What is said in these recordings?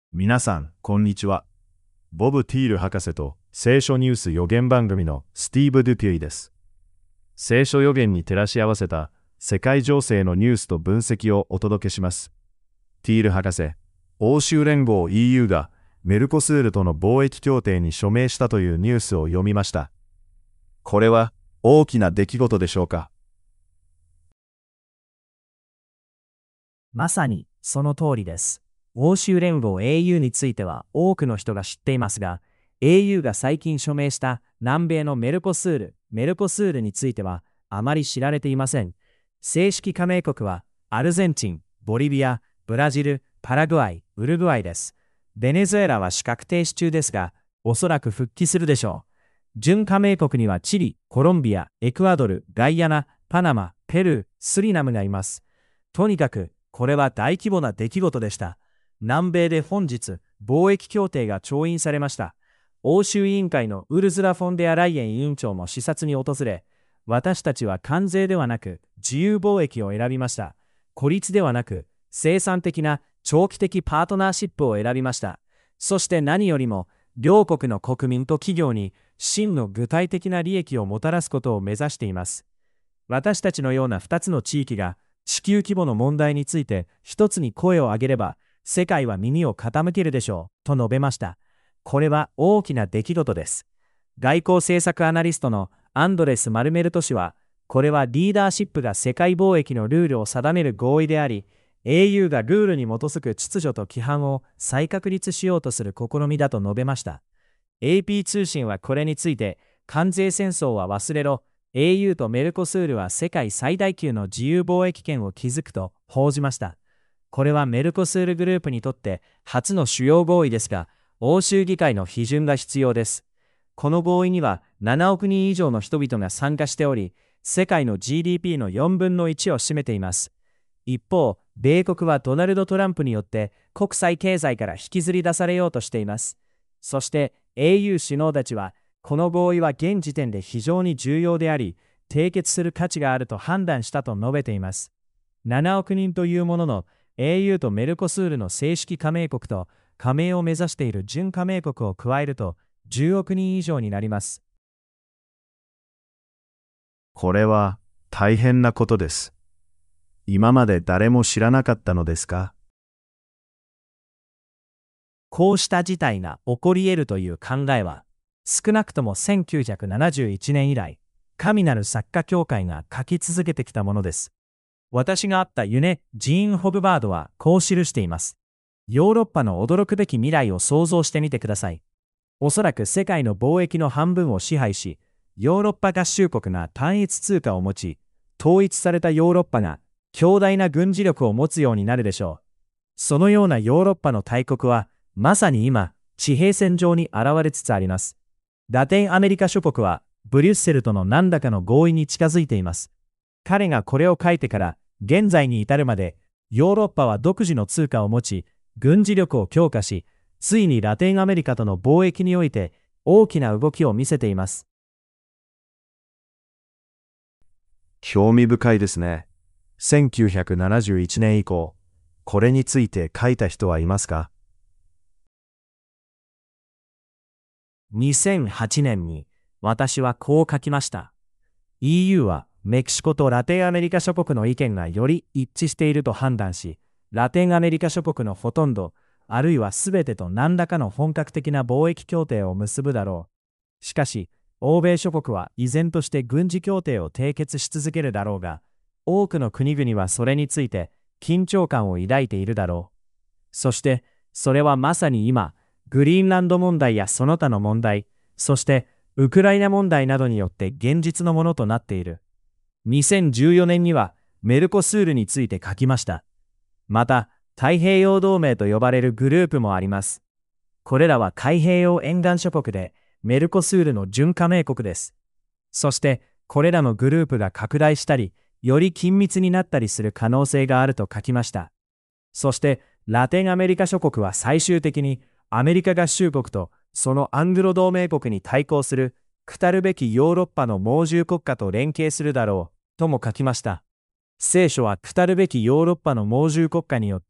皆さん、こんにちは。ボブ・ティール博士と聖書ニュース予言番組のスティーブ・デュピュイです。聖書予言に照らし合わせた世界情勢のニュースと分析をお届けします。ティール博士、欧州連合 EU がメルコスールとの貿易協定に署名したというニュースを読みました。これは大きな出来事でしょうか？ まさにその通りです。欧州連合 EU については多くの人が知っていますが、EU が最近署名した南米のメルコスールについてはあまり知られていません。正式加盟国はアルゼンチン、ボリビア、ブラジル、パラグアイ、ウルグアイです。ベネズエラは資格停止中ですが、おそらく復帰するでしょう。準加盟国にはチリ、コロンビア、エクアドル、ガイアナ、パナマ、ペルー、スリナムがいます。とにかく、これは大規模な出来事でした。南米で本日、貿易協定が調印されました。欧州委員会のウルズラ・フォンデアライエン委員長も視察に訪れ、私たちは関税ではなく自由貿易を選びました。孤立ではなく生産的な長期的パートナーシップを選びました。そして何よりも、両国の国民と企業に真の具体的な利益をもたらすことを目指しています。私たちのような2つの地域が地球規模の問題について一つに声を上げれば、世界は耳を傾けるでしょう、と述べました。これは大きな出来事です。外交政策アナリストのアンドレス・マルメルト氏は、これはリーダーシップが世界貿易のルールを定める合意であり、EU がルールに基づく秩序と規範を再確立しようとする試みだと述べました。AP 通信はこれについて、関税戦争は忘れろ、EU とメルコスールは世界最大級の自由貿易圏を築くと報じました。これはメルコスールグループにとって初の主要合意ですが、欧州議会の批准が必要です。この合意には7億人以上の人々が参加しており、世界の GDP の4分の1を占めています。一方、米国はドナルド・トランプによって国際経済から引きずり出されようとしています。そして EU 首脳たちは、この合意は現時点で非常に重要であり、締結する価値があると判断したと述べています。7億人というものの、EU とメルコスールの正式加盟国と加盟を目指している準加盟国を加えると10億人以上になります。 これは大変なことです。今まで誰も知らなかったのですか？ こうした事態が起こり得るという考えは、少なくとも1971年以来、神なる作家協会が書き続けてきたものです。私が会ったユネ・ジーン・ホブバードはこう記しています。ヨーロッパの驚くべき未来を想像してみてください。おそらく世界の貿易の半分を支配し、ヨーロッパ合衆国が単一通貨を持ち、統一されたヨーロッパが強大な軍事力を持つようになるでしょう。そのようなヨーロッパの大国は、まさに今、地平線上に現れつつあります。ラテンアメリカ諸国は、ブリュッセルとの何らかの合意に近づいています。彼がこれを書いてから現在に至るまで、ヨーロッパは独自の通貨を持ち、軍事力を強化し、ついにラテンアメリカとの貿易において大きな動きを見せています。 興味深いですね。1971年以降、これについて書いた人はいますか ？2008年に私はこう書きました。EU はメキシコとラテンアメリカ諸国の意見がより一致していると判断し、ラテンアメリカ諸国のほとんど、あるいはすべてと何らかの本格的な貿易協定を結ぶだろう。しかし、欧米諸国は依然として軍事協定を締結し続けるだろうが、多くの国々はそれについて緊張感を抱いているだろう。そして、それはまさに今、グリーンランド問題やその他の問題、そしてウクライナ問題などによって現実のものとなっている。2014年にはメルコスールについて書きました。また、太平洋同盟と呼ばれるグループもあります。これらは太平洋沿岸諸国でメルコスールの準加盟国です。そして、これらのグループが拡大したり、より緊密になったりする可能性があると書きました。そして、ラテンアメリカ諸国は最終的にアメリカ合衆国とそのアングロ同盟国に対抗する来るべきヨーロッパの猛獣国家と連携するだろうとも書きました。聖書は来るべきヨーロッパの猛獣国家によって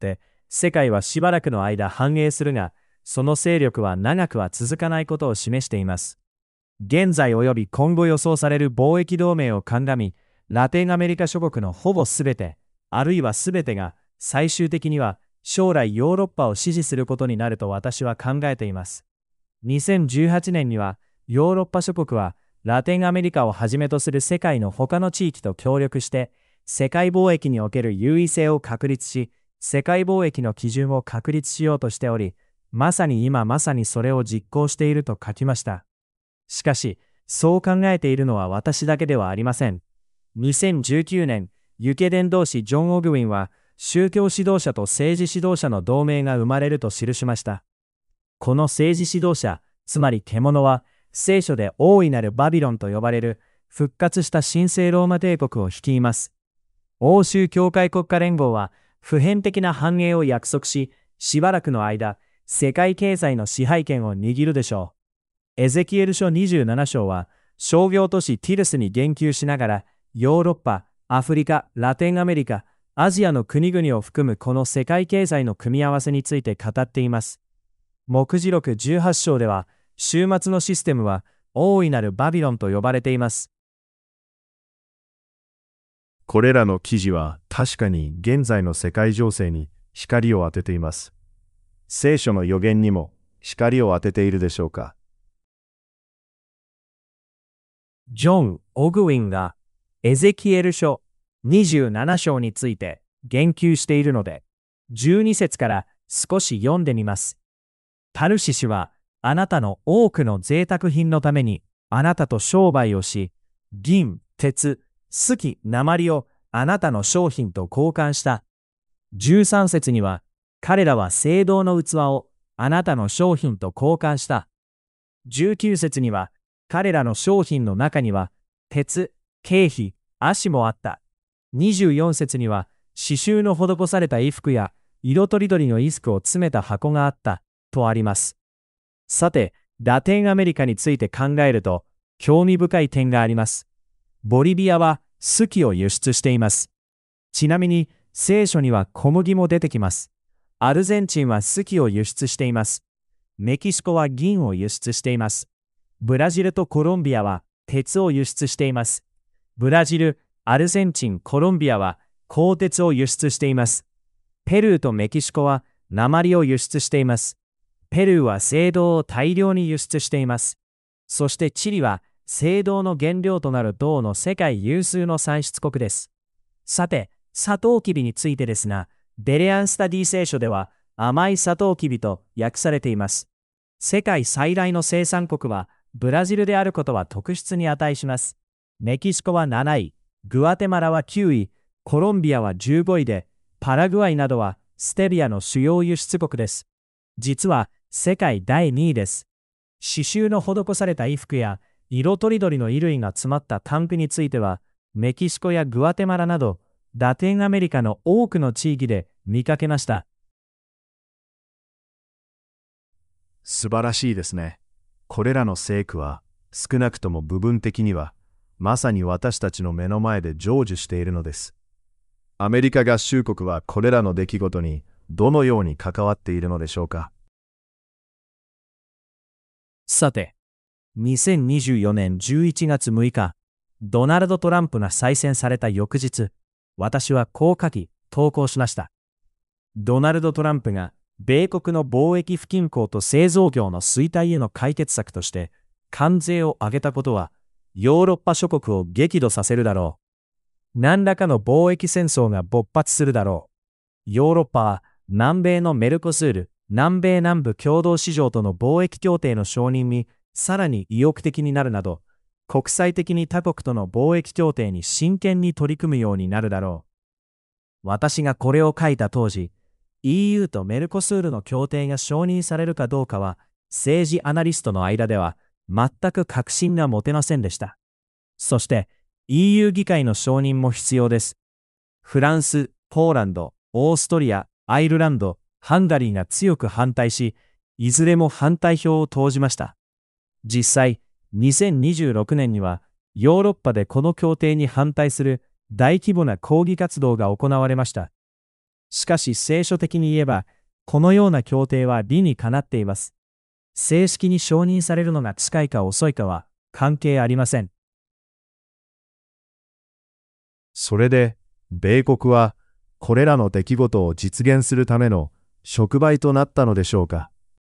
世界はしばらくの間繁栄するが、その勢力は長くは続かないことを示しています。現在及び今後予想される貿易同盟を鑑み、ラテンアメリカ諸国のほぼすべて、あるいはすべてが、最終的には将来ヨーロッパを支持することになると私は考えています。2018年には、ヨーロッパ諸国は、ラテンアメリカをはじめとする世界の他の地域と協力して、世界貿易における優位性を確立し、世界貿易の基準を確立しようとしており、まさに今まさにそれを実行していると書きました。しかし、そう考えているのは私だけではありません。2019年、ユケ伝道師ジョン・オグウィンは、宗教指導者と政治指導者の同盟が生まれると記しました。この政治指導者、つまり獣は、聖書で大いなるバビロンと呼ばれる、復活した神聖ローマ帝国を率います。欧州教会国家連合は、普遍的な繁栄を約束し、しばらくの間、世界経済の支配権を握るでしょう。エゼキエル書27章は、商業都市ティルスに言及しながら、ヨーロッパ、アフリカ、ラテンアメリカ、アジアの国々を含むこの世界経済の組み合わせについて語っています。目次録18章では、終末のシステムは大いなるバビロンと呼ばれています。 これらの記事は確かに現在の世界情勢に光を当てています。聖書の予言にも光を当てているでしょうか。 ジョン・オグウィンがエゼキエル書27章について言及しているので、12節から少し読んでみます。タルシシはあなたの多くの贅沢品のためにあなたと商売をし、銀、鉄、スキ、鉛をあなたの商品と交換した。13節には、彼らは青銅の器をあなたの商品と交換した。19節には、彼らの商品の中には、鉄、経費、葦もあった。24節には、刺繍の施された衣服や色とりどりの衣服を詰めた箱があった、とあります。さて、ラテンアメリカについて考えると、興味深い点があります。ボリビアはスキを輸出しています。ちなみに、聖書には小麦も出てきます。アルゼンチンはスキを輸出しています。メキシコは銀を輸出しています。ブラジルとコロンビアは鉄を輸出しています。ブラジル、アルゼンチン、コロンビアは鋼鉄を輸出しています。ペルーとメキシコは鉛を輸出しています。ペルーは青銅を大量に輸出しています。そしてチリは青銅の原料となる銅の世界有数の産出国です。さて、サトウキビについてですが、ベレアンスタディ聖書では甘いサトウキビと訳されています。世界最大の生産国はブラジルであることは特筆に値します。メキシコは7位、グアテマラは9位、コロンビアは15位で、パラグアイなどはステビアの主要輸出国です。実は世界第2位です。刺繍の施された衣服や色とりどりの衣類が詰まったタンクについては、メキシコやグアテマラなど、ラテンアメリカの多くの地域で見かけました。 素晴らしいですね。これらの聖句は、少なくとも部分的には、まさに私たちの目の前で成就しているのです。アメリカ合衆国はこれらの出来事にどのように関わっているのでしょうか。 さて、2024年11月6日、ドナルド・トランプが再選された翌日、私はこう書き、投稿しました。ドナルド・トランプが、米国の貿易不均衡と製造業の衰退への解決策として、関税を上げたことは、ヨーロッパ諸国を激怒させるだろう。何らかの貿易戦争が勃発するだろう。ヨーロッパは、南米のメルコスール、南米南部共同市場との貿易協定の承認に、さらに意欲的になるなど、国際的に他国との貿易協定に真剣に取り組むようになるだろう。私がこれを書いた当時、EU とメルコスールの協定が承認されるかどうかは、政治アナリストの間では全く確信が持てませんでした。そして、EU 議会の承認も必要です。フランス、ポーランド、オーストリア、アイルランド、ハンガリーが強く反対し、いずれも反対票を投じました。実際、2026年にはヨーロッパでこの協定に反対する大規模な抗議活動が行われました。 しかし聖書的に言えば、このような協定は理にかなっています。正式に承認されるのが近いか遅いかは関係ありません。 それで、米国はこれらの出来事を実現するための触媒となったのでしょうか。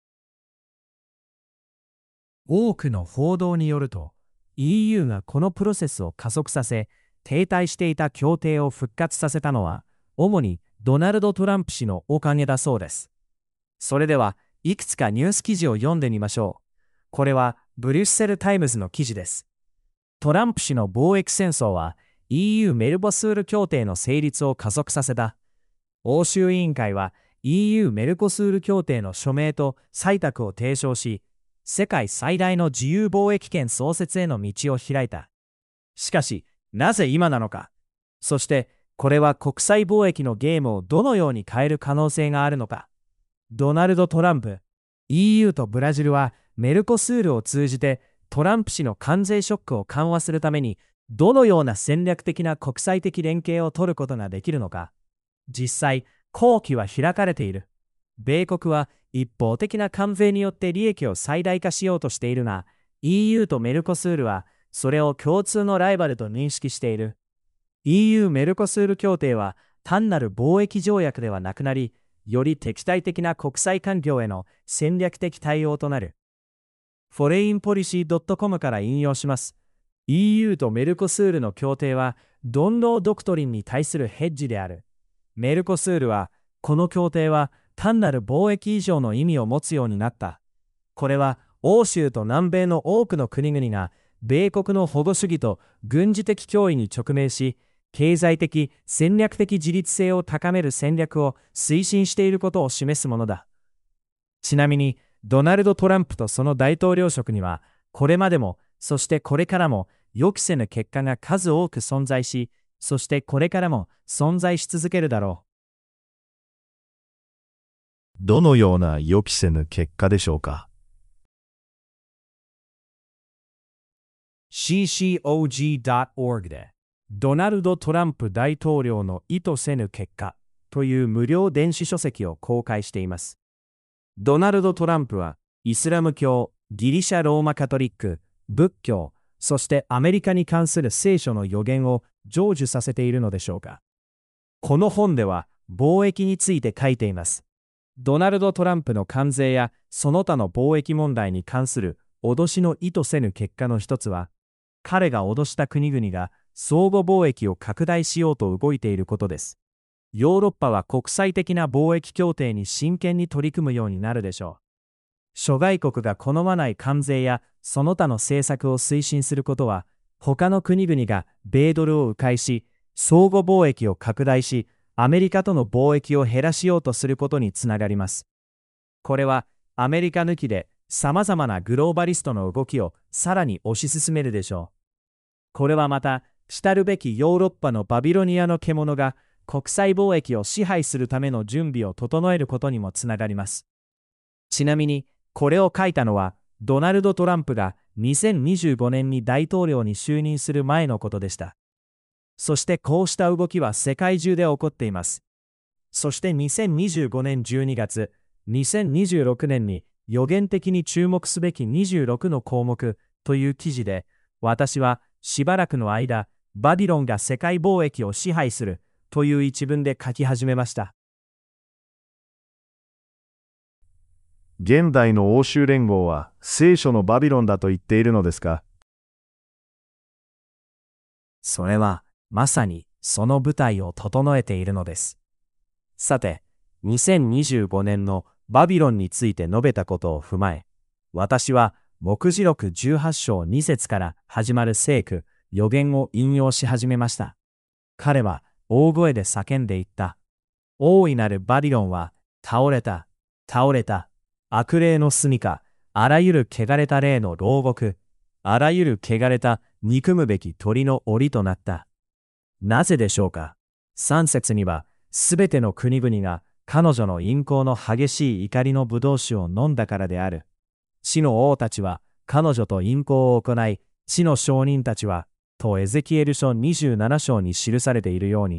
多くの報道によると、EU がこのプロセスを加速させ、停滞していた協定を復活させたのは、主にドナルド・トランプ氏のおかげだそうです。それでは、いくつかニュース記事を読んでみましょう。これはブリュッセル・タイムズの記事です。トランプ氏の貿易戦争は EU メルコスール協定の成立を加速させた。欧州委員会は EU メルコスール協定の署名と採択を提唱し、世界最大の自由貿易圏創設への道を開いた。しかし、なぜ今なのか。そして、これは国際貿易のゲームをどのように変える可能性があるのか。ドナルド・トランプ、EU とブラジルはメルコスールを通じてトランプ氏の関税ショックを緩和するためにどのような戦略的な国際的連携を取ることができるのか。実際、好機は開かれている。米国は一方的な関税によって利益を最大化しようとしているが、EU とメルコスールはそれを共通のライバルと認識している。EU メルコスール協定は単なる貿易条約ではなくなり、より敵対的な国際環境への戦略的対応となる。foreignpolicy.com から引用します。EU とメルコスールの協定は、ドンロードクトリンに対するヘッジである。メルコスールは、この協定は単なる貿易以上の意味を持つようになった。これは、欧州と南米の多くの国々が、米国の保護主義と軍事的脅威に直面し、経済的・戦略的自立性を高める戦略を推進していることを示すものだ。ちなみに、ドナルド・トランプとその大統領職には、これまでも、そしてこれからも、予期せぬ結果が数多く存在し、そしてこれからも存在し続けるだろう。どのような予期せぬ結果でしょうか。 ccog.org で、ドナルド・トランプ大統領の意図せぬ結果という無料電子書籍を公開しています。ドナルド・トランプはイスラム教、ギリシャ・ローマカトリック、仏教、そしてアメリカに関する聖書の予言を成就させているのでしょうか。この本では貿易について書いています。ドナルド・トランプの関税やその他の貿易問題に関する脅しの意図せぬ結果の一つは、彼が脅した国々が相互貿易を拡大しようと動いていることです。ヨーロッパは国際的な貿易協定に真剣に取り組むようになるでしょう。諸外国が好まない関税やその他の政策を推進することは、他の国々が米ドルを迂回し、相互貿易を拡大し、アメリカとの貿易を減らしようとすることにつながります。これはアメリカ抜きで様々なグローバリストの動きをさらに推し進めるでしょう。これはまた、来るべきヨーロッパのバビロニアの獣が国際貿易を支配するための準備を整えることにもつながります。ちなみに、これを書いたのは、ドナルド・トランプが2025年に大統領に就任する前のことでした。そしてこうした動きは世界中で起こっています。そして2025年12月、2026年に予言的に注目すべき26の項目という記事で、私はしばらくの間、バビロンが世界貿易を支配するという一文で書き始めました。 現代の欧州連合は聖書のバビロンだと言っているのですか？ それはまさにその舞台を整えているのです。さて、2025年のバビロンについて述べたことを踏まえ、私は黙示録18章2節から始まる聖句、予言を引用し始めました。彼は大声で叫んでいった。大いなるバビロンは倒れた、倒れた。悪霊の住処、あらゆる汚れた霊の牢獄、あらゆる汚れた憎むべき鳥の檻となった。なぜでしょうか。3節には、すべての国々が彼女の淫行の激しい怒りの葡萄酒を飲んだからである。地の王たちは彼女と淫行を行い、地の証人たちは、とエゼキエル書27章に記されているように、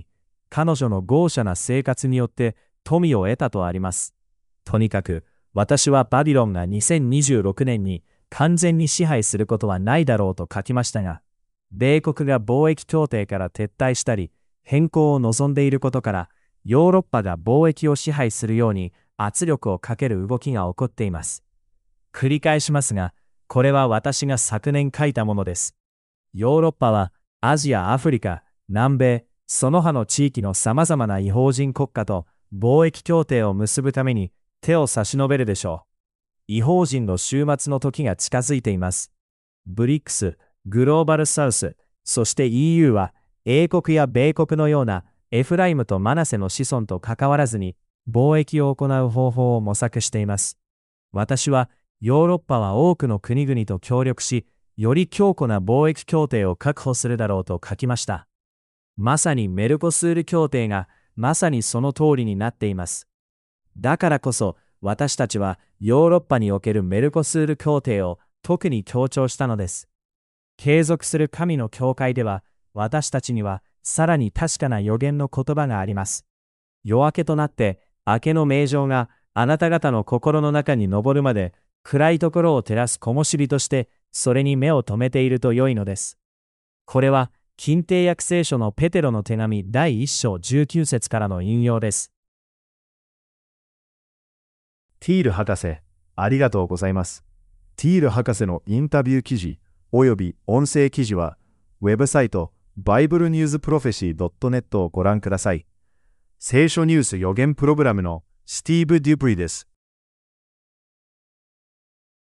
彼女の豪奢な生活によって富を得たとあります。とにかく、私はバビロンが2026年に完全に支配することはないだろうと書きましたが、米国が貿易協定から撤退したり、変更を望んでいることから、ヨーロッパが貿易を支配するように圧力をかける動きが起こっています。繰り返しますが、これは私が昨年書いたものです。ヨーロッパはアジア、アフリカ、南米、その他の地域の様々な違法人国家と貿易協定を結ぶために手を差し伸べるでしょう。違法人の終末の時が近づいています。ブリックス、グローバルサウス、そして EU は英国や米国のようなエフライムとマナセの子孫と関わらずに貿易を行う方法を模索しています。私はヨーロッパは多くの国々と協力し、より強固な貿易協定を確保するだろうと書きました。まさにメルコスール協定がまさにその通りになっています。だからこそ私たちはヨーロッパにおけるメルコスール協定を特に強調したのです。継続する神の教会では私たちにはさらに確かな予言の言葉があります。夜明けとなって明けの明星があなた方の心の中に昇るまで暗いところを照らす灯火としてそれに目を留めていると良いのです。これは近帝訳聖書のペテロの手紙第1章19節からの引用です。 ティール博士、ありがとうございます。ティール博士のインタビュー記事および音声記事は、ウェブサイト BibleNewsProphecy.net をご覧ください。聖書ニュース予言プログラムのスティーブ・デュプリです。